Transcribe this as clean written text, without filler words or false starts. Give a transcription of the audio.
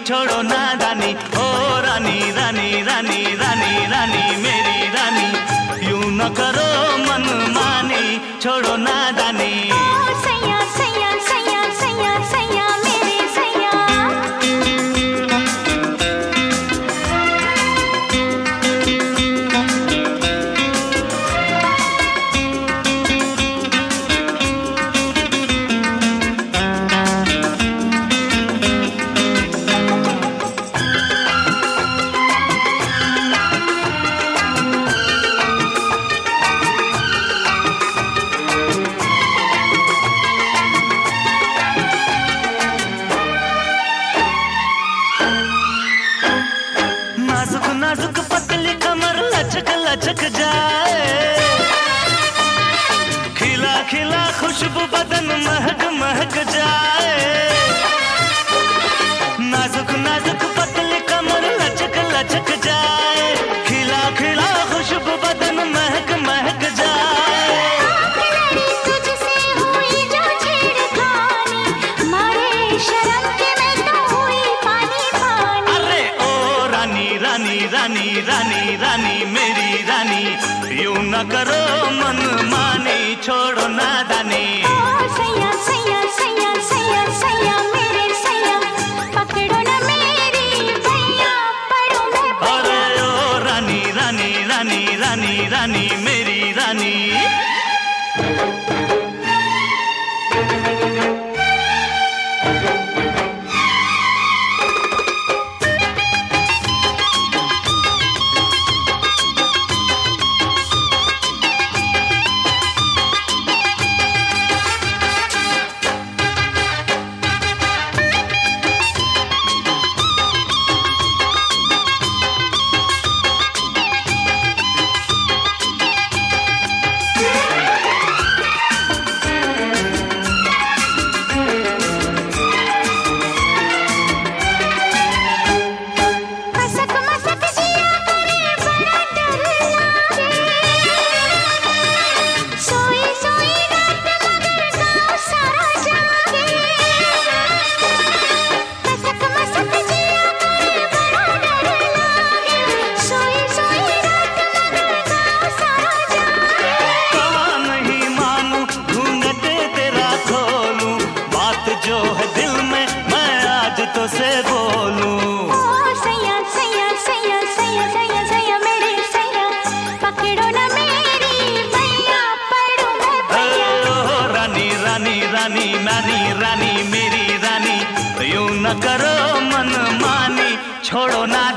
छोड़ो नादानी। ओ रानी रानी रानी रानी रानी मेरी रानी, यूं न करो मनमानी, छोड़ो नादानी। सैया सैया सैया सैया सैया मेरे सैया। नाजुक नाजुक पतली कमर लचक लचक जाए, खिला खिला खुशबू बदन महक महक जाए। नाजुक नाजुक पतली कमर लचक लचक जाए, खिला खिला खुशबू बदन महक महक जाए। तुझसे हुई जो छेड़खानी, मारे शर्म के मैं तो हुई पानी पानी। अरे ओ रानी रानी रानी रानी रानी मेरी रानी, यूं न करो मनमानी, छोड़ो नादानी। सैया सैया सैया सैया सैया मेरे सैया, पकड़ो न मेरी भैया, पड़ो मैं अरे ओ रानी रानी रानी रानी रानी मेरी रानी। जो है दिल में मैं आज तो से बोलूं। सैया सैया सैया सैया सैया सैया मेरे सैया, पकड़ो न मेरी भैया, पड़ो मैं भैया। रानी रानी रानी नानी रानी मेरी रानी, यूं न करो मनमानी, छोड़ो ना